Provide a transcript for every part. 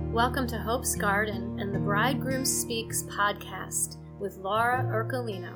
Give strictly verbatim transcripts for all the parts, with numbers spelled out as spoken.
Welcome to Hope's Garden and the Bridegroom Speaks podcast with Laura Ercolino.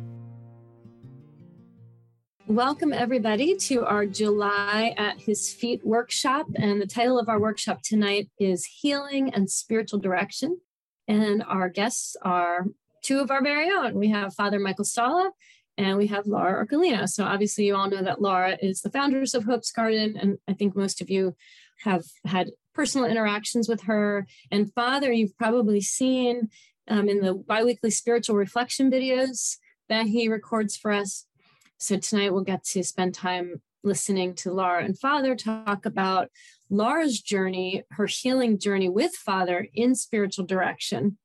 Welcome, everybody, to our July at His Feet workshop. And the title of our workshop tonight is Healing and Spiritual Direction. And our guests are two of our very own. We have Father Michael Stala and we have Laura Ercolino. So obviously you all know that Laura is the founders of Hope's Garden. And I think most of you have had personal interactions with her. And Father, you've probably seen um, in the biweekly spiritual reflection videos that he records for us. So tonight we'll get to spend time listening to Laura and Father talk about Laura's journey, her healing journey with Father in spiritual direction.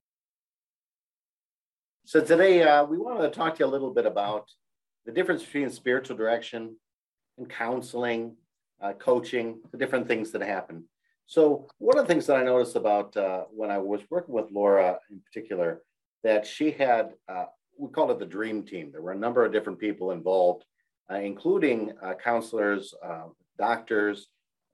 So today uh, we wanted to talk to you a little bit about the difference between spiritual direction and counseling, uh, coaching, the different things that happen. So one of the things that I noticed about uh, when I was working with Laura in particular, that she had, uh, we called it the dream team. There were a number of different people involved, uh, including uh, counselors, uh, doctors,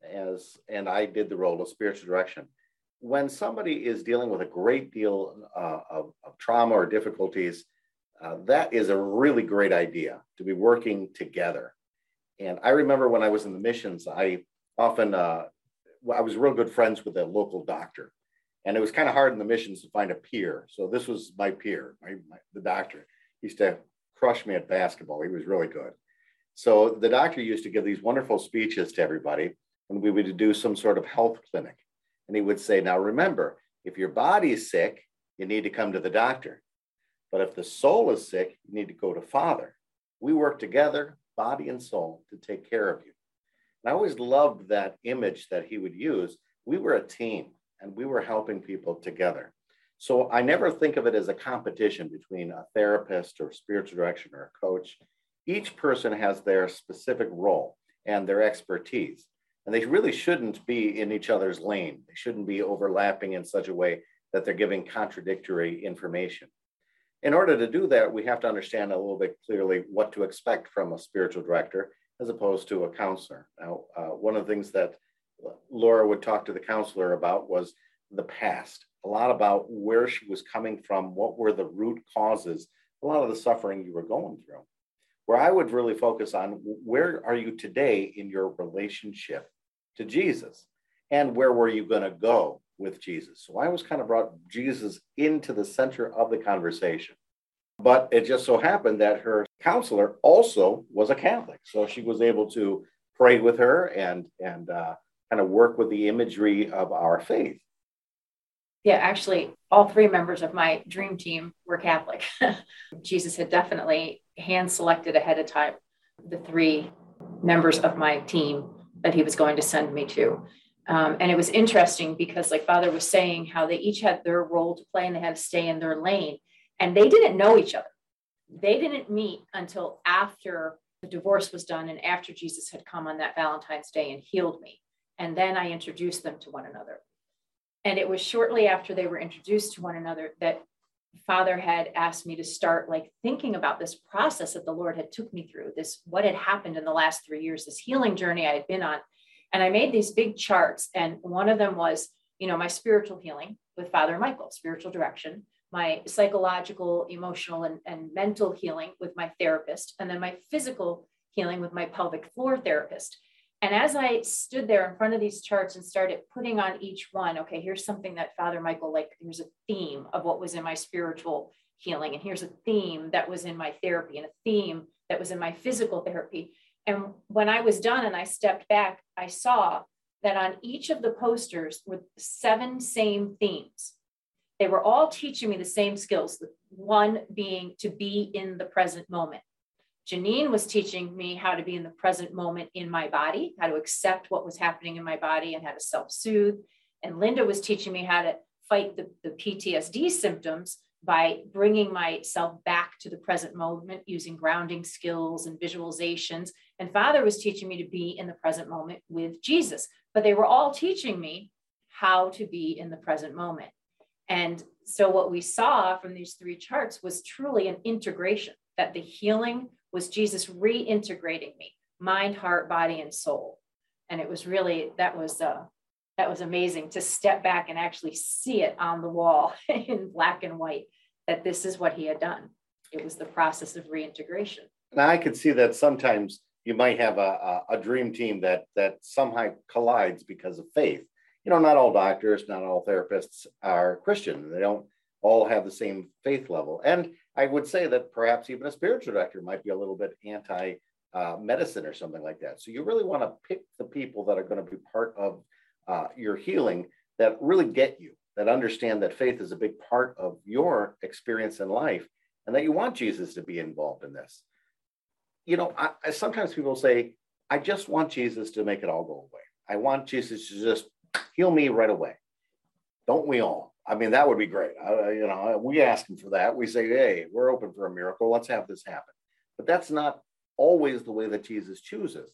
as and I did the role of spiritual direction. When somebody is dealing with a great deal uh, of, of trauma or difficulties, uh, that is a really great idea to be working together. And I remember when I was in the missions, I often, uh, I was real good friends with a local doctor. And it was kind of hard in the missions to find a peer. So this was my peer, my, my, the doctor. He used to crush me at basketball. He was really good. So the doctor used to give these wonderful speeches to everybody when we would do some sort of health clinic. And he would say, now remember, if your body is sick, you need to come to the doctor. But if the soul is sick, you need to go to Father. We work together, body and soul, to take care of you. And I always loved that image that he would use. We were a team and we were helping people together. So I never think of it as a competition between a therapist or spiritual direction or a coach. Each person has their specific role and their expertise. And they really shouldn't be in each other's lane. They shouldn't be overlapping in such a way that they're giving contradictory information. In order to do that, we have to understand a little bit clearly what to expect from a spiritual director as opposed to a counselor. Now, uh, one of the things that Laura would talk to the counselor about was the past, a lot about where she was coming from, what were the root causes, a lot of the suffering you were going through. Where I would really focus on where are you today in your relationship to Jesus, and where were you going to go with Jesus? So I always kind of brought Jesus into the center of the conversation. But it just so happened that her counselor also was a Catholic. So she was able to pray with her and, and uh, kind of work with the imagery of our faith. Yeah, actually, all three members of my dream team were Catholic. Jesus had definitely hand-selected ahead of time the three members of my team that he was going to send me to. Um, and it was interesting because, like Father was saying, how they each had their role to play and they had to stay in their lane. And they didn't know each other. They didn't meet until after the divorce was done and after Jesus had come on that Valentine's Day and healed me. And then I introduced them to one another. And it was shortly after they were introduced to one another that Father had asked me to start like thinking about this process that the Lord had took me through, this, what had happened in the last three years, this healing journey I had been on. And I made these big charts. And one of them was, you know, my spiritual healing with Father Michael, spiritual direction, my psychological, emotional, and, and mental healing with my therapist, and then my physical healing with my pelvic floor therapist. And as I stood there in front of these charts and started putting on each one, okay, here's something that Father Michael, like, here's a theme of what was in my spiritual healing. And here's a theme that was in my therapy and a theme that was in my physical therapy. And when I was done and I stepped back, I saw that on each of the posters were seven same themes. They were all teaching me the same skills, one being to be in the present moment. Janine was teaching me how to be in the present moment in my body, how to accept what was happening in my body and how to self-soothe. And Linda was teaching me how to fight the, the P T S D symptoms by bringing myself back to the present moment using grounding skills and visualizations. And Father was teaching me to be in the present moment with Jesus. But they were all teaching me how to be in the present moment. And so what we saw from these three charts was truly an integration, that the healing was Jesus reintegrating me, mind, heart, body, and soul. And it was really, that was, uh, that was amazing to step back and actually see it on the wall in black and white, that this is what he had done. It was the process of reintegration. And I could see that sometimes you might have a, a, a dream team that that somehow collides because of faith. You know, not all doctors, not all therapists are Christian. They don't all have the same faith level. And I would say that perhaps even a spiritual director might be a little bit anti uh, medicine or something like that. So you really want to pick the people that are going to be part of uh, your healing, that really get you, that understand that faith is a big part of your experience in life, and that you want Jesus to be involved in this. You know, I, I, sometimes people say, I just want Jesus to make it all go away. I want Jesus to just heal me right away. Don't we all? I mean, that would be great. Uh, you know, we ask him for that. We say, hey, we're open for a miracle. Let's have this happen. But that's not always the way that Jesus chooses.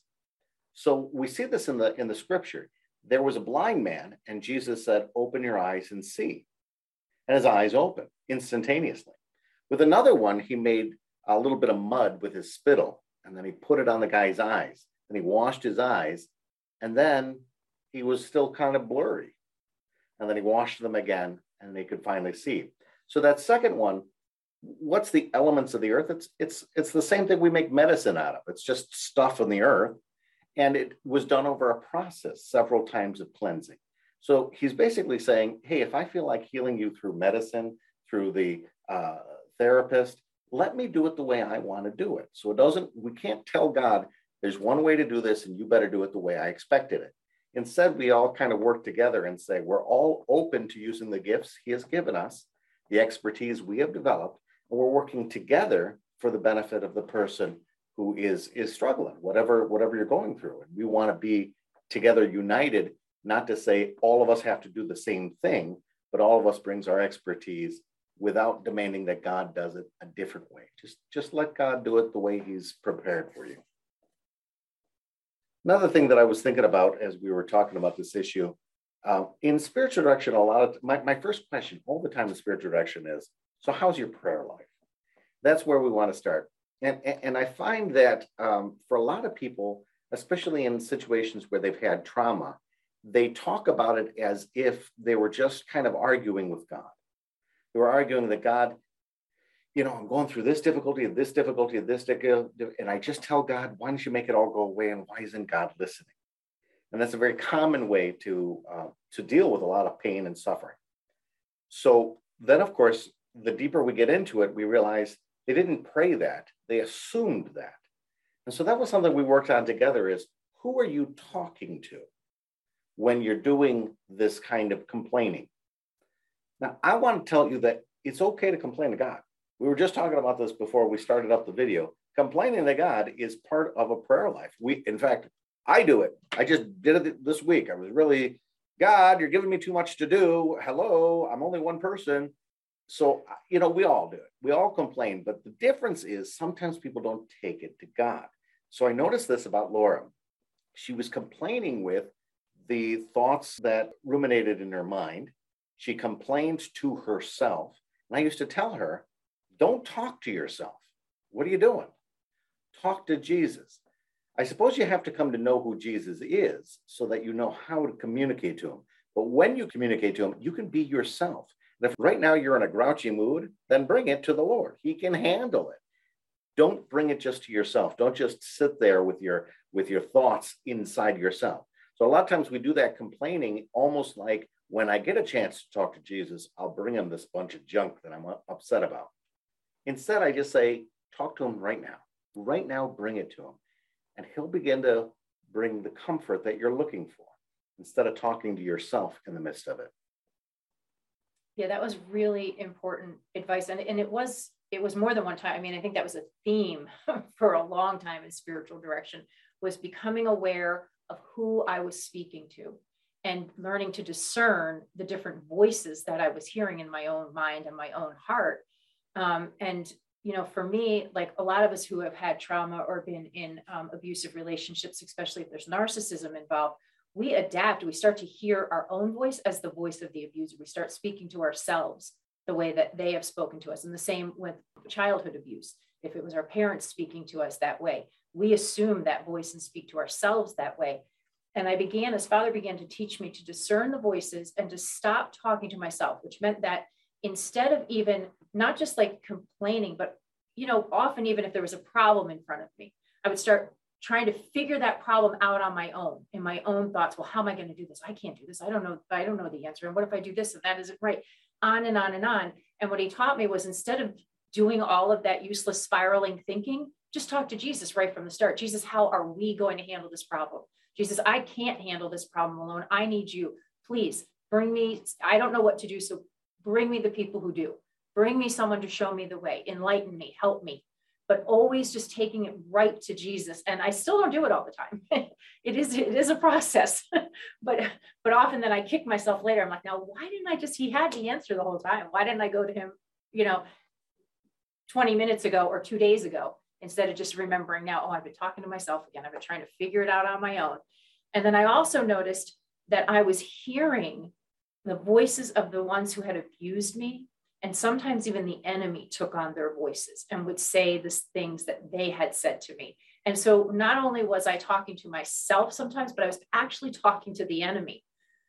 So we see this in the in the scripture. There was a blind man, and Jesus said, open your eyes and see. And his eyes opened instantaneously. With another one, he made a little bit of mud with his spittle, and then he put it on the guy's eyes, and he washed his eyes, and then he was still kind of blurry. And then he washed them again, and they could finally see. So that second one, what's the elements of the earth? It's it's it's the same thing we make medicine out of. It's just stuff on the earth. And it was done over a process, several times of cleansing. So he's basically saying, hey, if I feel like healing you through medicine, through the uh, therapist, let me do it the way I want to do it. So it doesn't, we can't tell God, there's one way to do this and you better do it the way I expected it. Instead, we all kind of work together and say, we're all open to using the gifts he has given us, the expertise we have developed, and we're working together for the benefit of the person who is, is struggling, whatever, whatever you're going through. And we want to be together united, not to say all of us have to do the same thing, but all of us brings our expertise without demanding that God does it a different way. Just, just let God do it the way he's prepared for you. Another thing that I was thinking about as we were talking about this issue, uh, in spiritual direction, a lot of, my, my first question all the time in spiritual direction is, so how's your prayer life? That's where we want to start. And, and I find that um, for a lot of people, especially in situations where they've had trauma, they talk about it as if they were just kind of arguing with God. They were arguing that God, you know, I'm going through this difficulty and this difficulty and this difficulty, and I just tell God, why don't you make it all go away? And why isn't God listening? And that's a very common way to, uh, to deal with a lot of pain and suffering. So then, of course, the deeper we get into it, we realize they didn't pray that, they assumed that. And so that was something we worked on together is, who are you talking to when you're doing this kind of complaining? Now, I want to tell you that it's okay to complain to God. We were just talking about this before we started up the video. Complaining to God is part of a prayer life. We, in fact, I do it. I just did it this week. I was really, God, you're giving me too much to do. Hello, I'm only one person. So, you know, we all do it. We all complain. But the difference is sometimes people don't take it to God. So I noticed this about Laura. She was complaining with the thoughts that ruminated in her mind. She complained to herself. And I used to tell her, don't talk to yourself. What are you doing? Talk to Jesus. I suppose you have to come to know who Jesus is so that you know how to communicate to him. But when you communicate to him, you can be yourself. And if right now you're in a grouchy mood, then bring it to the Lord. He can handle it. Don't bring it just to yourself. Don't just sit there with your, with your thoughts inside yourself. So a lot of times we do that complaining almost like, when I get a chance to talk to Jesus, I'll bring him this bunch of junk that I'm upset about. Instead, I just say, talk to him right now. Right now, bring it to him. And he'll begin to bring the comfort that you're looking for instead of talking to yourself in the midst of it. Yeah, that was really important advice. And, and it was it was more than one time. I mean, I think that was a theme for a long time in spiritual direction, was becoming aware of who I was speaking to and learning to discern the different voices that I was hearing in my own mind and my own heart. Um, and, you know, for me, like a lot of us who have had trauma or been in um, abusive relationships, especially if there's narcissism involved, we adapt. We start to hear our own voice as the voice of the abuser. We start speaking to ourselves the way that they have spoken to us. And the same with childhood abuse. If it was our parents speaking to us that way, we assume that voice and speak to ourselves that way. And I began, as Father began to teach me to discern the voices and to stop talking to myself, which meant that instead of even not just like complaining, but, you know, often even if there was a problem in front of me, I would start trying to figure that problem out on my own, in my own thoughts. Well, how am I going to do this? I can't do this. I don't know. I don't know the answer. And what if I do this and that isn't right? On and on and on. And what he taught me was, instead of doing all of that useless spiraling thinking, just talk to Jesus right from the start. Jesus, how are we going to handle this problem? Jesus, I can't handle this problem alone. I need you. Please bring me, I don't know what to do. So bring me the people who do. Bring me someone to show me the way, enlighten me, help me. But always just taking it right to Jesus. And I still don't do it all the time. it is it is a process. but but often then I kick myself later. I'm like, now, why didn't I just, he had the answer the whole time. Why didn't I go to him, you know, twenty minutes ago or two days ago, instead of just remembering now, oh, I've been talking to myself again. I've been trying to figure it out on my own. And then I also noticed that I was hearing the voices of the ones who had abused me. And sometimes even the enemy took on their voices and would say the things that they had said to me. And so not only was I talking to myself sometimes, but I was actually talking to the enemy.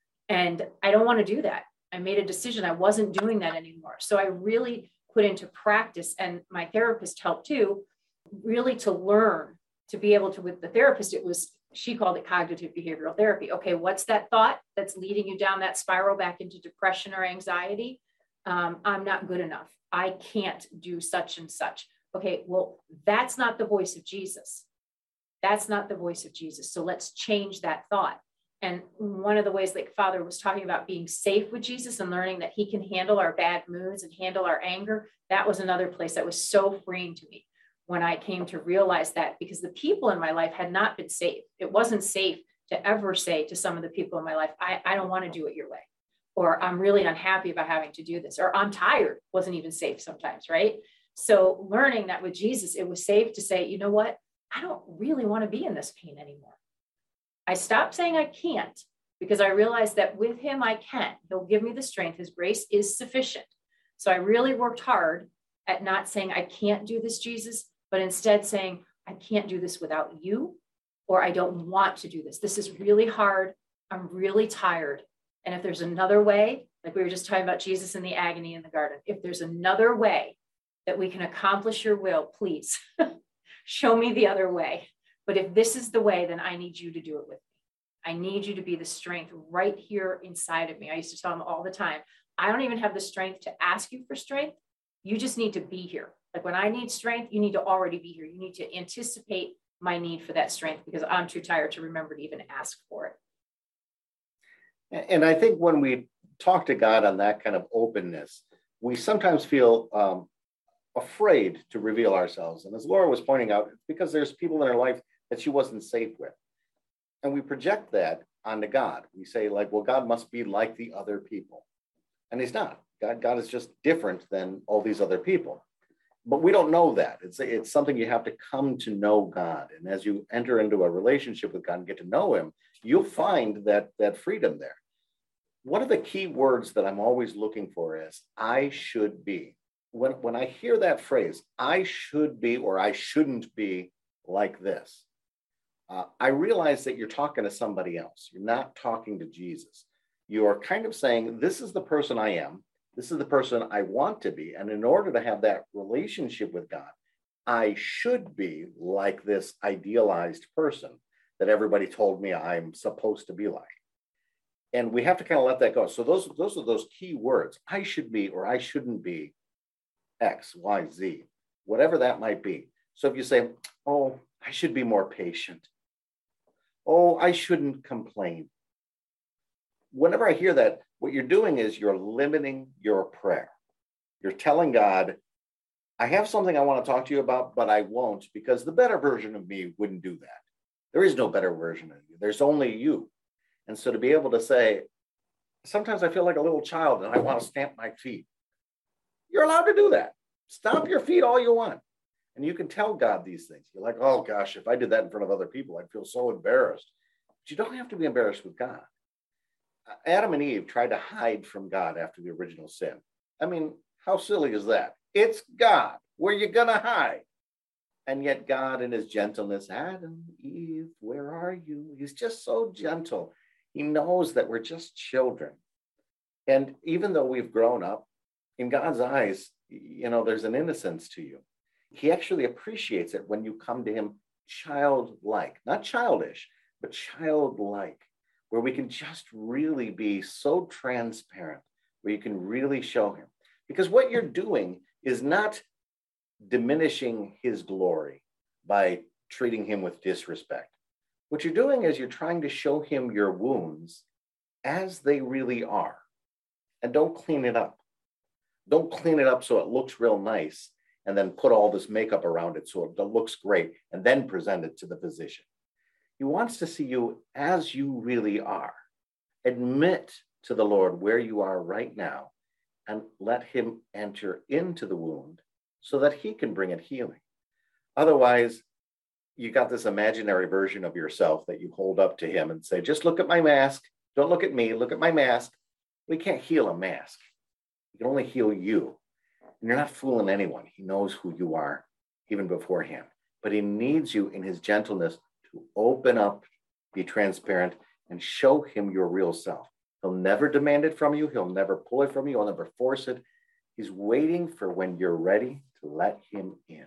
And I don't want to do that. I made a decision. I wasn't doing that anymore. So I really put into practice, and my therapist helped too, really to learn to be able to, with the therapist, it was, she called it cognitive behavioral therapy. Okay, what's that thought that's leading you down that spiral back into depression or anxiety? Um, I'm not good enough. I can't do such and such. Okay, well, that's not the voice of Jesus. That's not the voice of Jesus. So let's change that thought. And one of the ways, like Father was talking about being safe with Jesus and learning that he can handle our bad moods and handle our anger, that was another place that was so freeing to me when I came to realize that, because the people in my life had not been safe. It wasn't safe to ever say to some of the people in my life, I, I don't want to do it your way. Or I'm really unhappy about having to do this, or I'm tired, wasn't even safe sometimes, right? So learning that with Jesus, it was safe to say, you know what? I don't really want to be in this pain anymore. I stopped saying I can't, because I realized that with him, I can. He'll give me the strength. His grace is sufficient. So I really worked hard at not saying I can't do this, Jesus, but instead saying, I can't do this without you, or I don't want to do this. This is really hard. I'm really tired. And if there's another way, like we were just talking about Jesus in the agony in the garden, if there's another way that we can accomplish your will, please show me the other way. But if this is the way, then I need you to do it with me. I need you to be the strength right here inside of me. I used to tell them all the time, I don't even have the strength to ask you for strength. You just need to be here. Like when I need strength, you need to already be here. You need to anticipate my need for that strength, because I'm too tired to remember to even ask for it. And I think when we talk to God on that kind of openness, we sometimes feel um, afraid to reveal ourselves. And as Laura was pointing out, it's because there's people in her life that she wasn't safe with. And we project that onto God. We say, like, well, God must be like the other people. And he's not. God, God is just different than all these other people. But we don't know that. It's, it's something you have to come to know God. And as you enter into a relationship with God and get to know him, you'll find that, that freedom there. One of the key words that I'm always looking for is, I should be. When, when I hear that phrase, I should be, or I shouldn't be like this, uh, I realize that you're talking to somebody else. You're not talking to Jesus. You're kind of saying, this is the person I am. This is the person I want to be. And in order to have that relationship with God, I should be like this idealized person that everybody told me I'm supposed to be like. And we have to kind of let that go. So those, those are those key words. I should be, or I shouldn't be X, Y, Z, whatever that might be. So if you say, oh, I should be more patient. Oh, I shouldn't complain. Whenever I hear that, what you're doing is you're limiting your prayer. You're telling God, I have something I want to talk to you about, but I won't, because the better version of me wouldn't do that. There is no better version of you. There's only you. And so to be able to say, sometimes I feel like a little child and I want to stamp my feet. You're allowed to do that. Stomp your feet all you want. And you can tell God these things. You're like, oh gosh, if I did that in front of other people, I'd feel so embarrassed. But you don't have to be embarrassed with God. Adam and Eve tried to hide from God after the original sin. I mean, how silly is that? It's God. Where you gonna hide? And yet God in his gentleness, Adam, Eve, where are you? He's just so gentle. He knows that we're just children. And even though we've grown up, in God's eyes, you know, there's an innocence to you. He actually appreciates it when you come to him childlike, not childish, but childlike, where we can just really be so transparent, where you can really show him. Because what you're doing is not diminishing his glory by treating him with disrespect. What you're doing is you're trying to show him your wounds as they really are. And don't clean it up. Don't clean it up so it looks real nice and then put all this makeup around it so it looks great and then present it to the physician. He wants to see you as you really are. Admit to the Lord where you are right now and let him enter into the wound so that he can bring it healing. Otherwise, you got this imaginary version of yourself that you hold up to him and say, just look at my mask. Don't look at me. Look at my mask. We can't heal a mask. He can only heal you. And you're not fooling anyone. He knows who you are even beforehand. But he needs you in his gentleness to open up, be transparent, and show him your real self. He'll never demand it from you. He'll never pull it from you. He'll never force it. He's waiting for when you're ready to let him in.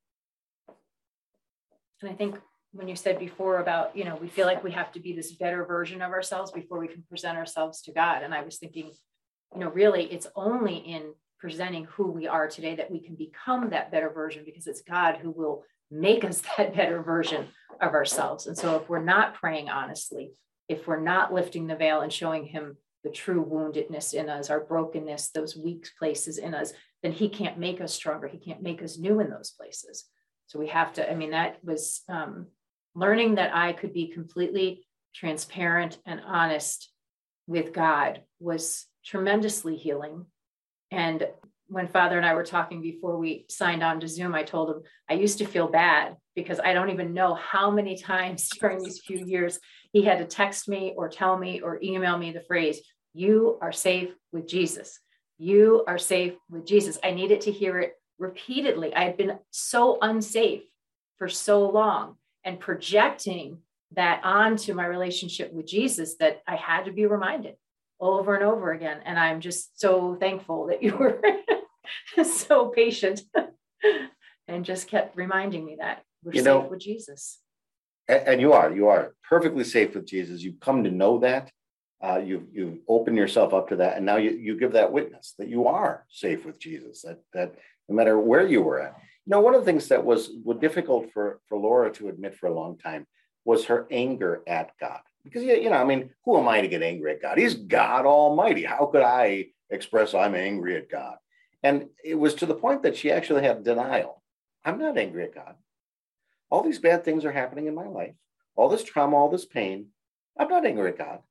And I think when you said before about, you know, we feel like we have to be this better version of ourselves before we can present ourselves to God. And I was thinking, you know, really, it's only in presenting who we are today that we can become that better version, because it's God who will make us that better version of ourselves. And so if we're not praying honestly, if we're not lifting the veil and showing him the true woundedness in us, our brokenness, those weak places in us, then he can't make us stronger. He can't make us new in those places. So we have to, I mean, that was um, learning that I could be completely transparent and honest with God was tremendously healing. And when Father and I were talking before we signed on to Zoom, I told him I used to feel bad because I don't even know how many times during these few years he had to text me or tell me or email me the phrase, you are safe with Jesus. You are safe with Jesus. I needed to hear it repeatedly. I had been so unsafe for so long and projecting that onto my relationship with Jesus that I had to be reminded over and over again. And I'm just so thankful that you were so patient and just kept reminding me that we're you safe know, with Jesus. And, and you are, you are perfectly safe with Jesus. You've come to know that. Uh, you've, you've opened yourself up to that. And now you, you give that witness that you are safe with Jesus, that, that no matter where you were at. You know, one of the things that was, was difficult for, for Laura to admit for a long time was her anger at God. Because, you know, I mean, who am I to get angry at God? He's God Almighty. How could I express I'm angry at God? And it was to the point that she actually had denial. I'm not angry at God. All these bad things are happening in my life. All this trauma, all this pain. I'm not angry at God.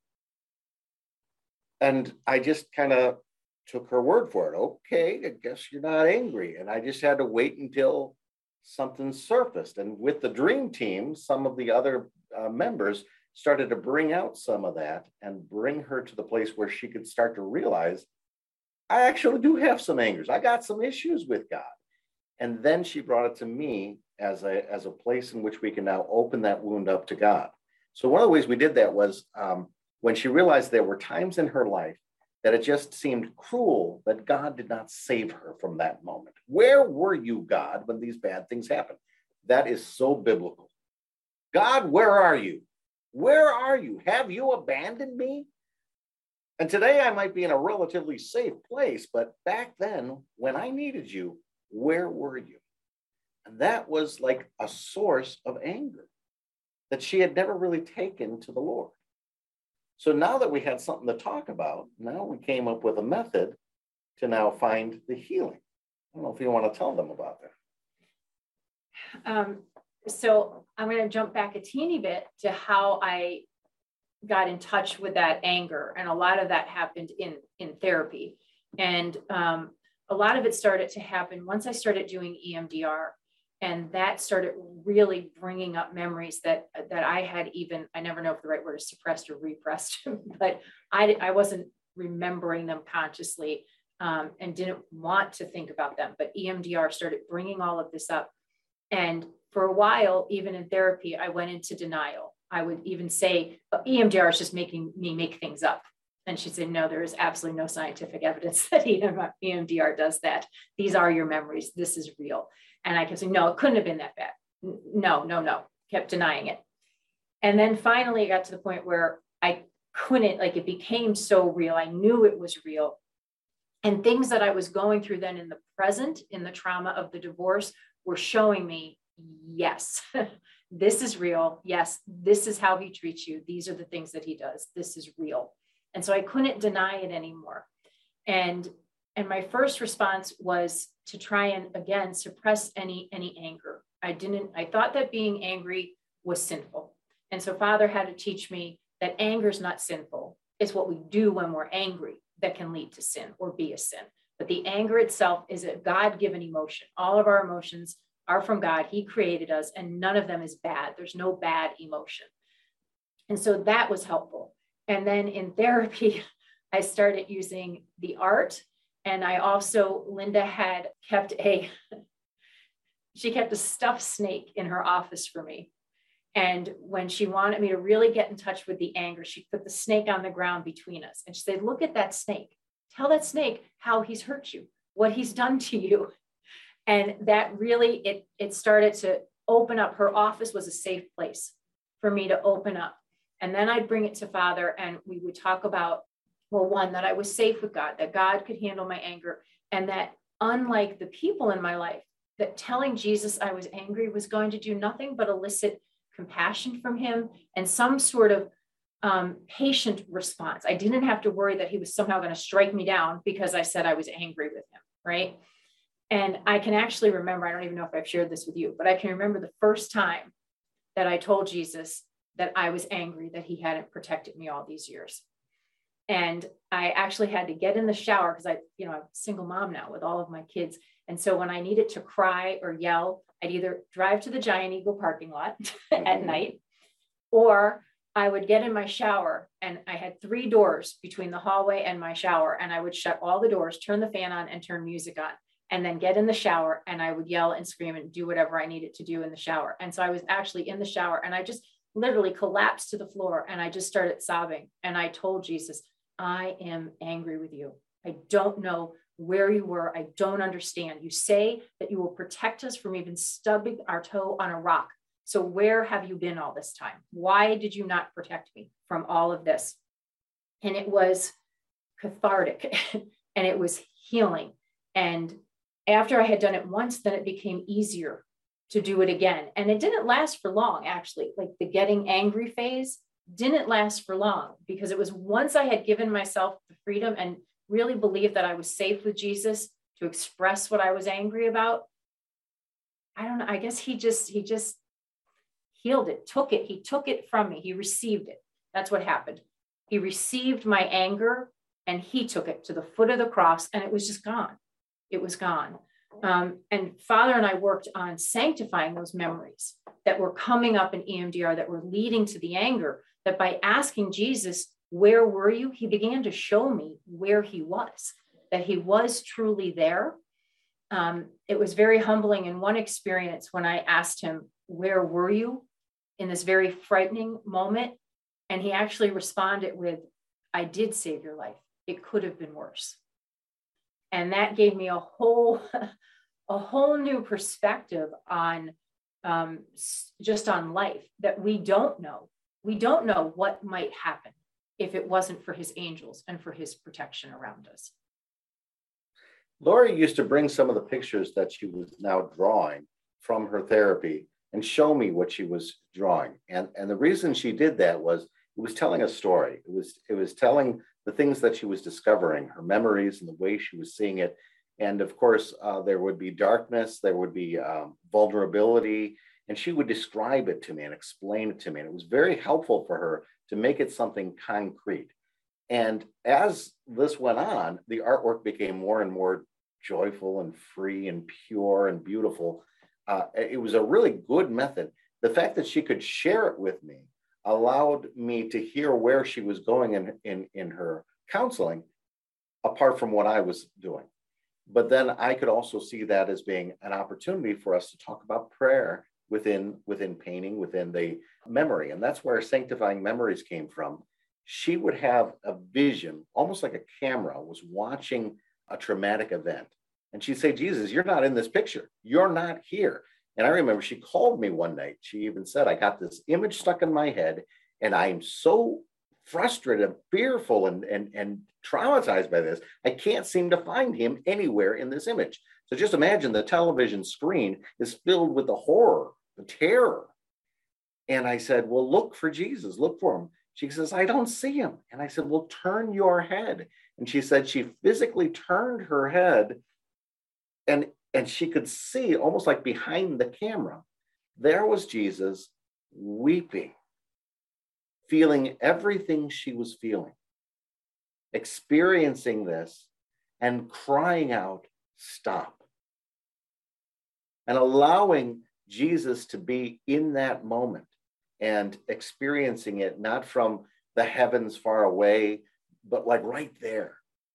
And I just kind of took her word for it. Okay, I guess you're not angry. And I just had to wait until something surfaced. And with the dream team, some of the other uh, members started to bring out some of that and bring her to the place where she could start to realize, I actually do have some angers. I got some issues with God. And then she brought it to me as a, as a place in which we can now open that wound up to God. So one of the ways we did that was um, when she realized there were times in her life that it just seemed cruel that God did not save her from that moment. Where were you, God, when these bad things happened? That is so biblical. God, where are you? Where are you? Have you abandoned me? And today I might be in a relatively safe place, but back then when I needed you, where were you? And that was like a source of anger that she had never really taken to the Lord. So now that we had something to talk about, now we came up with a method to now find the healing. I don't know if you want to tell them about that. Um, so I'm going to jump back a teeny bit to how I got in touch with that anger. And a lot of that happened in, in therapy. And um, a lot of it started to happen once I started doing E M D R. And that started really bringing up memories that, that I had even, I never know if the right word is suppressed or repressed, but I, I wasn't remembering them consciously um, and didn't want to think about them. But E M D R started bringing all of this up. And for a while, even in therapy, I went into denial. I would even say, E M D R is just making me make things up. And she'd say, no, there is absolutely no scientific evidence that E M D R does that. These are your memories. This is real. And I kept saying, no, it couldn't have been that bad. No, no, no. Kept denying it. And then finally it got to the point where I couldn't, like it became so real. I knew it was real. And things that I was going through then in the present, in the trauma of the divorce, were showing me, yes, this is real. Yes, this is how he treats you. These are the things that he does. This is real. And so I couldn't deny it anymore. And, and my first response was to try and, again, suppress any, any anger. I didn't, I thought that being angry was sinful. And so Father had to teach me that anger is not sinful. It's what we do when we're angry that can lead to sin or be a sin. But the anger itself is a God-given emotion. All of our emotions are from God. He created us, and none of them is bad. There's no bad emotion. And so that was helpful. And then in therapy, I started using the art. And I also, Linda had kept a, she kept a stuffed snake in her office for me. And when she wanted me to really get in touch with the anger, she put the snake on the ground between us. And she said, look at that snake. Tell that snake how he's hurt you, what he's done to you. And that really, it, it started to open up. Her office was a safe place for me to open up. And then I'd bring it to Father and we would talk about, well, one, that I was safe with God, that God could handle my anger. And that unlike the people in my life, that telling Jesus I was angry was going to do nothing but elicit compassion from him and some sort of um, patient response. I didn't have to worry that he was somehow going to strike me down because I said I was angry with him, right? And I can actually remember, I don't even know if I've shared this with you, but I can remember the first time that I told Jesus that I was angry that he hadn't protected me all these years. And I actually had to get in the shower because I, you know, I'm a single mom now with all of my kids. And so when I needed to cry or yell, I'd either drive to the Giant Eagle parking lot at night, or I would get in my shower, and I had three doors between the hallway and my shower. And I would shut all the doors, turn the fan on, and turn music on, and then get in the shower. And I would yell and scream and do whatever I needed to do in the shower. And so I was actually in the shower, and I just literally collapsed to the floor, and I just started sobbing. And I told Jesus, I am angry with you. I don't know where you were. I don't understand. You say that you will protect us from even stubbing our toe on a rock. So where have you been all this time? Why did you not protect me from all of this? And it was cathartic and it was healing. And after I had done it once, then it became easier to do it again. And it didn't last for long, actually. Like the getting angry phase didn't last for long, because it was once I had given myself the freedom and really believed that I was safe with Jesus to express what I was angry about. I don't know. I guess he just, he just healed it, took it. He took it from me. He received it. That's what happened. He received my anger and he took it to the foot of the cross, and it was just gone. It was gone. Um, and Father and I worked on sanctifying those memories that were coming up in E M D R that were leading to the anger, that by asking Jesus, where were you? He began to show me where he was, that he was truly there. Um, it was very humbling in one experience when I asked him, where were you in this very frightening moment? And he actually responded with, I did save your life. It could have been worse. And that gave me a whole, a whole new perspective on um, just on life, that we don't know. We don't know what might happen if it wasn't for his angels and for his protection around us. Lori used to bring some of the pictures that she was now drawing from her therapy and show me what she was drawing. And, and the reason she did that was it was telling a story. It was, it was telling the things that she was discovering, her memories and the way she was seeing it. And of course, uh, there would be darkness, there would be um, vulnerability, and she would describe it to me and explain it to me. And it was very helpful for her to make it something concrete. And as this went on, the artwork became more and more joyful and free and pure and beautiful. Uh, it was a really good method. The fact that she could share it with me allowed me to hear where she was going in, in, in her counseling, apart from what I was doing. But then I could also see that as being an opportunity for us to talk about prayer within, within painting, within the memory. And that's where sanctifying memories came from. She would have a vision, almost like a camera was watching a traumatic event. And she'd say, Jesus, you're not in this picture. You're not here. And I remember she called me one night. She even said, I got this image stuck in my head, and I'm so frustrated, fearful, and, and, and traumatized by this. I can't seem to find him anywhere in this image. So just imagine the television screen is filled with the horror, the terror. And I said, well, look for Jesus, look for him. She says, I don't see him. And I said, well, turn your head. And she said she physically turned her head, and, and she could see, almost like behind the camera, there was Jesus weeping, feeling everything she was feeling, experiencing this and crying out, stop. And allowing Jesus to be in that moment and experiencing it, not from the heavens far away, but like right there.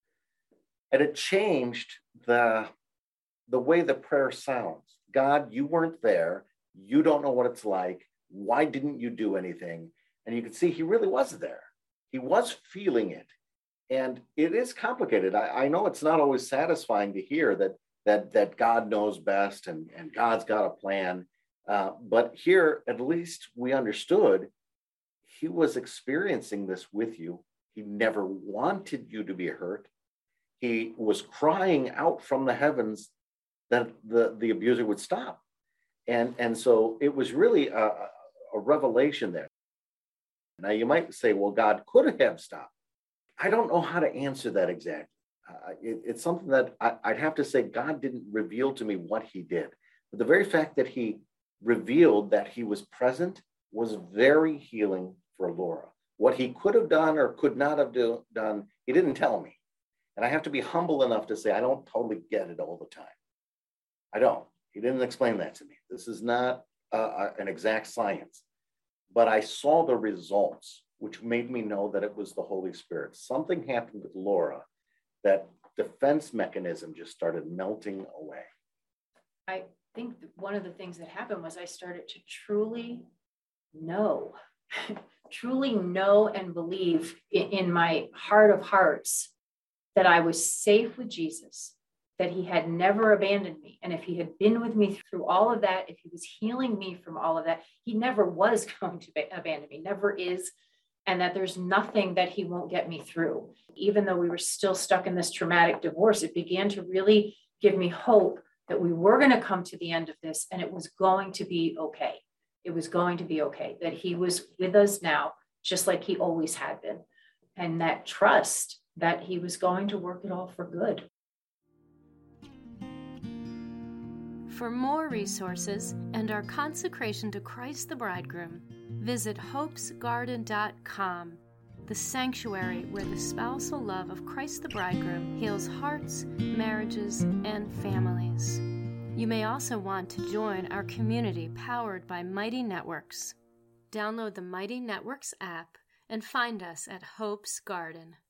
And it changed the, the way the prayer sounds. God, you weren't there. You don't know what it's like. Why didn't you do anything? And you can see he really was there. He was feeling it. And it is complicated. I, I know it's not always satisfying to hear that, that, that God knows best and, and God's got a plan. Uh, but here, at least we understood he was experiencing this with you. He never wanted you to be hurt. He was crying out from the heavens that the, the abuser would stop. And, and so it was really a, a revelation there. Now you might say, well, God could have stopped. I don't know how to answer that exactly. Uh, it, it's something that I, I'd have to say God didn't reveal to me what he did. But the very fact that he revealed that he was present was very healing for Laura. What he could have done or could not have do, done, he didn't tell me. And I have to be humble enough to say, I don't totally get it all the time. I don't. He didn't explain that to me. This is not uh, an exact science. But I saw the results, which made me know that it was the Holy Spirit. Something happened with Laura, that defense mechanism just started melting away. I think that one of the things that happened was I started to truly know, truly know and believe in, in my heart of hearts that I was safe with Jesus, that he had never abandoned me. And if he had been with me through all of that, if he was healing me from all of that, he never was going to abandon me, never is. And that there's nothing that he won't get me through. Even though we were still stuck in this traumatic divorce, it began to really give me hope that we were going to come to the end of this and it was going to be okay. It was going to be okay, that he was with us now, just like he always had been. And that trust that he was going to work it all for good. For more resources and our consecration to Christ the Bridegroom, visit hopes garden dot com, the sanctuary where the spousal love of Christ the Bridegroom heals hearts, marriages, and families. You may also want to join our community powered by Mighty Networks. Download the Mighty Networks app and find us at Hope's Garden.